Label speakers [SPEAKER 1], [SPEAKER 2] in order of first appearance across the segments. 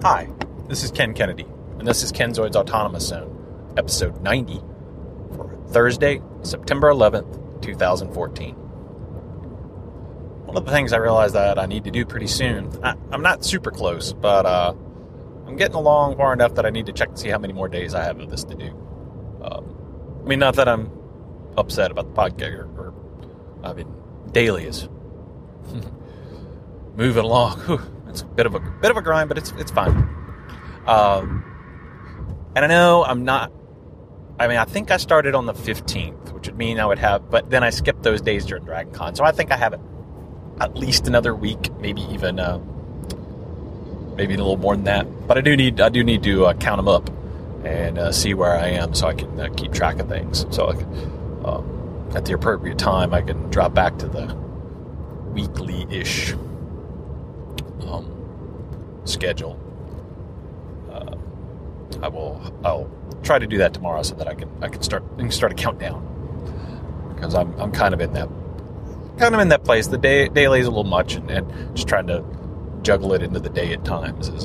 [SPEAKER 1] Hi, this is Ken Kennedy, and this is Kenzoid's Autonomous Zone, episode 90, for Thursday, September 11th, 2014. One of the things I realized that I need to do pretty soon, I'm not super close, but I'm getting along far enough that I need to check to see how many more days I have of this to do. Not that I'm upset about the podcast, daily is moving along. Whew. It's a bit of a grind, but it's fine. And I know I think I started on the 15th, which would mean I would have, but then I skipped those days during Dragon Con. So I think I have at least another week, maybe even maybe a little more than that. But I do need to count them up and see where I am so I can keep track of things. So at the appropriate time, I can drop back to the weekly-ish schedule. I'll try to do that tomorrow so that I can start a countdown, because I'm kind of in that place. The daily is a little much, and just trying to juggle it into the day at times is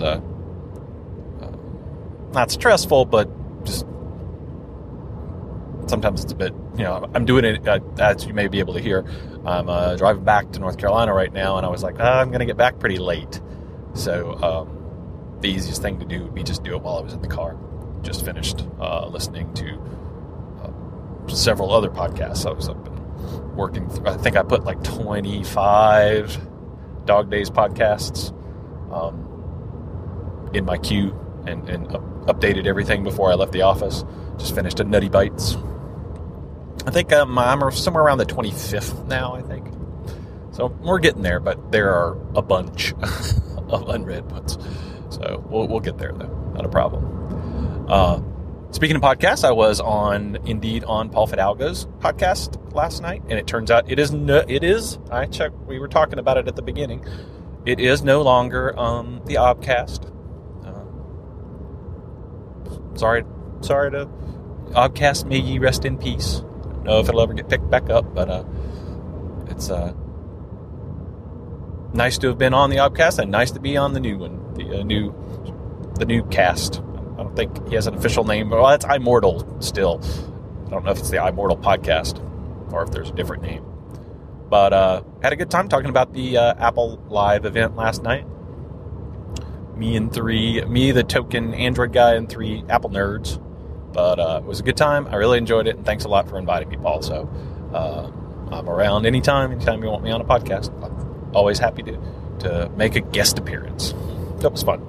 [SPEAKER 1] not stressful, but just sometimes it's a bit, I'm doing it, as you may be able to hear. I'm driving back to North Carolina right now, and I was like, I'm going to get back pretty late. So the easiest thing to do would be just do it while I was in the car. Just finished listening to several other podcasts. I was up and working through, I think I put like 25 Dog Days podcasts in my queue and updated everything before I left the office. Just finished a Nutty Bites. I think I'm somewhere around the 25th now, I think. So we're getting there, but there are a bunch of unread ones. So we'll get there, though. Not a problem. Speaking of podcasts, I was indeed on Paul Fidalgo's podcast last night, and it turns out it is, I checked, we were talking about it at the beginning, it is no longer the Obcast. Sorry to Obcast, may ye rest in peace. I don't know if it'll ever get picked back up, but it's nice to have been on the Obcast, and nice to be on the new one, the new cast. I don't think he has an official name. Well, it's iMortal still. I don't know if it's the iMortal podcast or if there's a different name. But had a good time talking about the Apple Live event last night. Me, the token Android guy, and 3 Apple nerds. But it was a good time. I really enjoyed it, and thanks a lot for inviting me, Paul. So I'm around anytime you want me on a podcast. I'm always happy to make a guest appearance. That was fun.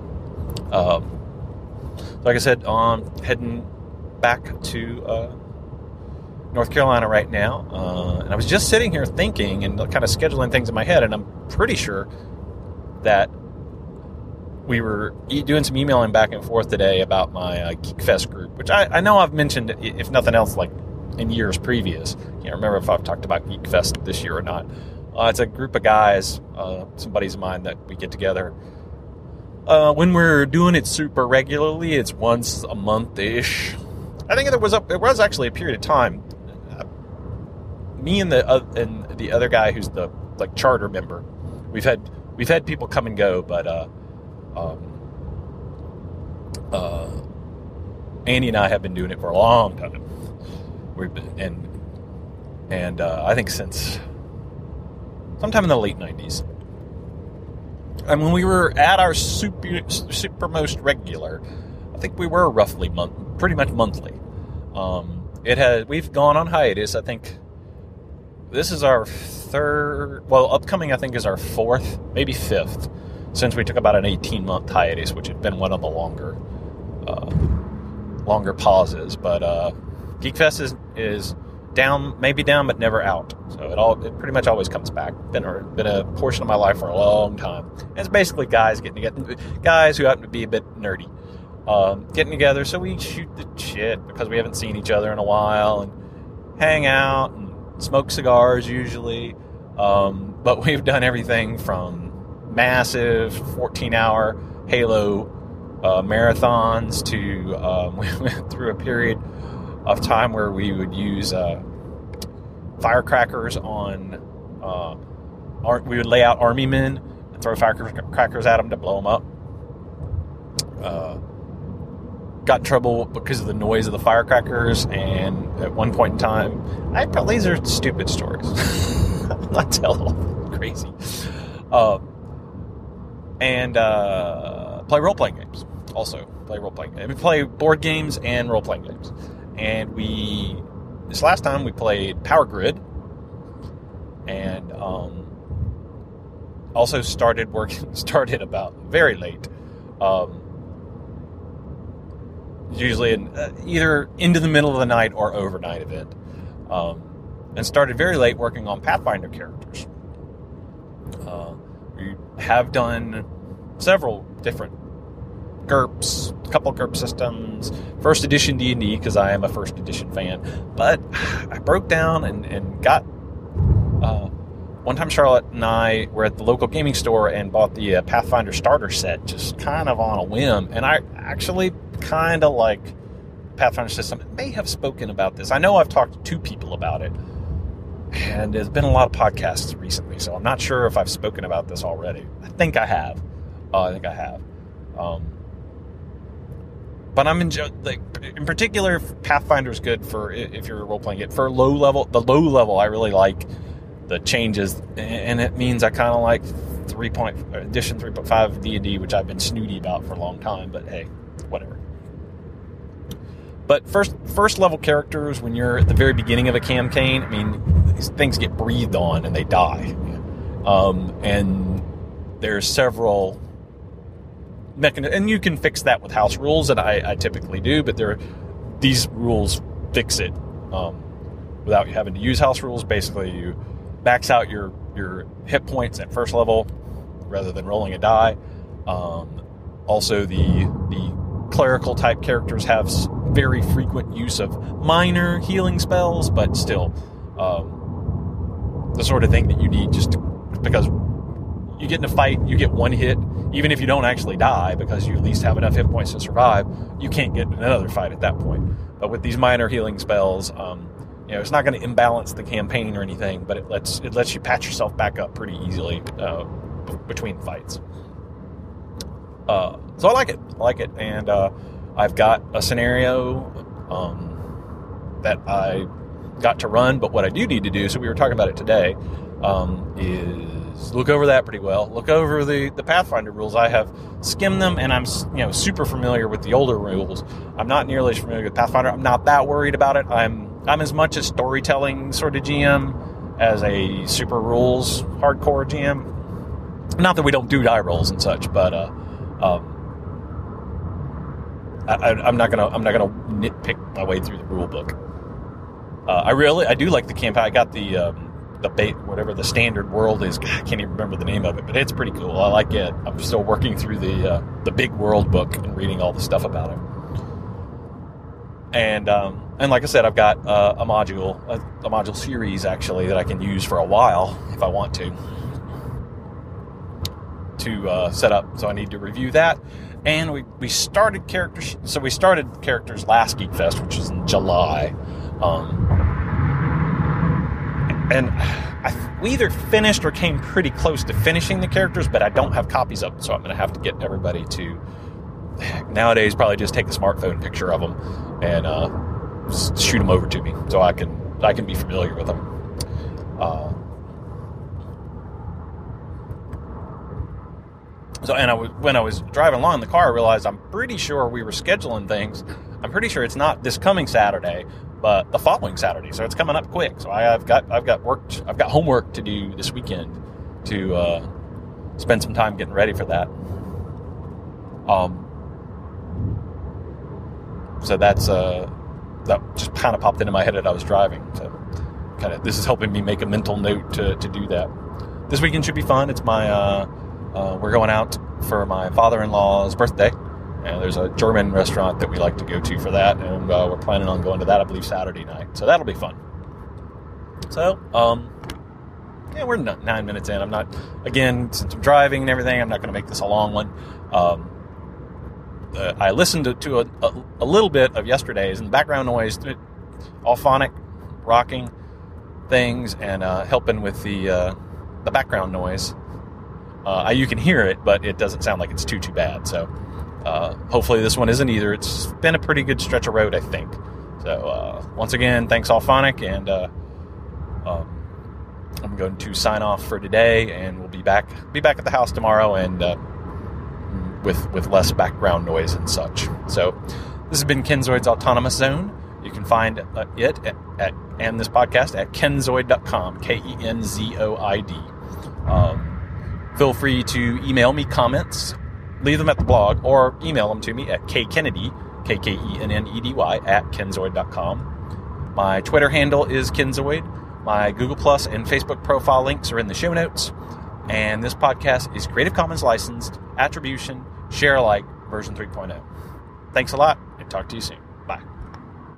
[SPEAKER 1] Like I said, I'm heading back to North Carolina right now. And I was just sitting here thinking and kind of scheduling things in my head, and I'm pretty sure that we were doing some emailing back and forth today about my Geek Fest group, which I know I've mentioned, if nothing else, like in years previous. Can't remember if I've talked about Geek Fest this year or not. It's a group of guys, some buddies of mine, that we get together. When we're doing it super regularly, it's once a month-ish. I think it was actually a period of time. Me and the other guy who's the charter member, we've had people come and go, but Andy and I have been doing it for a long time. We've been and I think since sometime in the late 90s. And when we were at our super most regular, I think we were roughly pretty much monthly. We've gone on hiatus. I think this is our third. Well, upcoming I think is our 4th, maybe 5th, since we took about an 18-month hiatus, which had been one of the longer pauses. But GeekFest is down, maybe down, but never out. So it pretty much always comes back. Been a portion of my life for a long time. And it's basically guys getting together, guys who happen to be a bit nerdy, getting together. So we shoot the shit because we haven't seen each other in a while, and hang out and smoke cigars usually. But we've done everything from massive 14-hour Halo marathons to we went through a period of time where we would use firecrackers on we would lay out army men and throw firecrackers at them to blow them up. got in trouble because of the noise of the firecrackers, and at one point in time, these are stupid stories. I'm not telling crazy. And play role-playing games. Also, play role-playing games. We play board games and role-playing games. And this last time we played Power Grid, and also started about very late. Usually either into the middle of the night or overnight event. And started very late working on Pathfinder characters. We have done several different GURPS, a couple of GURP systems, first edition D&D, because I am a first edition fan. But I broke down and got... one time Charlotte and I were at the local gaming store and bought the Pathfinder starter set, just kind of on a whim. And I actually kind of like Pathfinder system. I may have spoken about this. I know I've talked to 2 people about it. And there's been a lot of podcasts recently, so I'm not sure if I've spoken about this already. I think I have. But I'm in particular, Pathfinder is good for if you're role-playing it. For the low level, I really like the changes, and it means I kind of like edition 3.5 D&D, which I've been snooty about for a long time, but hey, whatever. But first level characters, when you're at the very beginning of a campaign, I mean, these things get breathed on and they die. And there's several mechanisms, and you can fix that with house rules, and I typically do, but these rules fix it without you having to use house rules. Basically, you max out your hit points at first level rather than rolling a die. Also, the clerical type characters have very frequent use of minor healing spells, but still the sort of thing that you need because you get in a fight, you get one hit, even if you don't actually die, because you at least have enough hit points to survive, you can't get in another fight at that point. But with these minor healing spells, it's not going to imbalance the campaign or anything, but it lets you patch yourself back up pretty easily between fights. So I like it, and I've got a scenario that I got to run, but what I do need to do, so we were talking about it today, is look over that pretty well. Look over the Pathfinder rules. I have skimmed them, and I'm super familiar with the older rules. I'm not nearly as familiar with Pathfinder. I'm not that worried about it. I'm as much a storytelling sort of GM as a super rules hardcore GM. Not that we don't do die rolls and such, but I'm not gonna nitpick my way through the rule book. I do like the campaign. I got the whatever the standard world is. I can't even remember the name of it, but it's pretty cool. I like it. I'm still working through the big world book and reading all the stuff about it. And like I said, I've got a module series actually that I can use for a while if I want to set up. So I need to review that. And we started characters. So we started characters last Geek Fest, which is in July. And we either finished or came pretty close to finishing the characters, but I don't have copies of them, so I'm going to have to get everybody to nowadays probably just take a smartphone picture of them and shoot them over to me so I can be familiar with them. When I was driving along in the car, I realized I'm pretty sure we were scheduling things. I'm pretty sure it's not this coming Saturday, but the following Saturday. So it's coming up quick. So I've got homework to do this weekend to spend some time getting ready for that. So that just kind of popped into my head as I was driving. So this is helping me make a mental note to do that. This weekend should be fun. It's my we're going out for my father-in-law's birthday, and there's a German restaurant that we like to go to for that, and we're planning on going to that, I believe, Saturday night. So that'll be fun. So, we're 9 minutes in. I'm not, again, since I'm driving and everything, I'm not going to make this a long one. I listened to a little bit of yesterday's, and the background noise, all phonic, rocking things, and helping with the background noise. You can hear it, but it doesn't sound like it's too bad. So Hopefully this one isn't either. It's been a pretty good stretch of road, I think. So once again, thanks Allphonic, and I'm going to sign off for today, and we'll be back at the house tomorrow, and with less background noise and such. So this has been Kenzoid's Autonomous Zone. You can find it and this podcast at kenzoid.com, KENZOID. Feel free to email me comments, leave them at the blog, or email them to me at kkennedy, KKENNEDY, at kenzoid.com. My Twitter handle is Kenzoid. My Google Plus and Facebook profile links are in the show notes. And this podcast is Creative Commons licensed, attribution, share alike, version 3.0. Thanks a lot, and talk to you soon.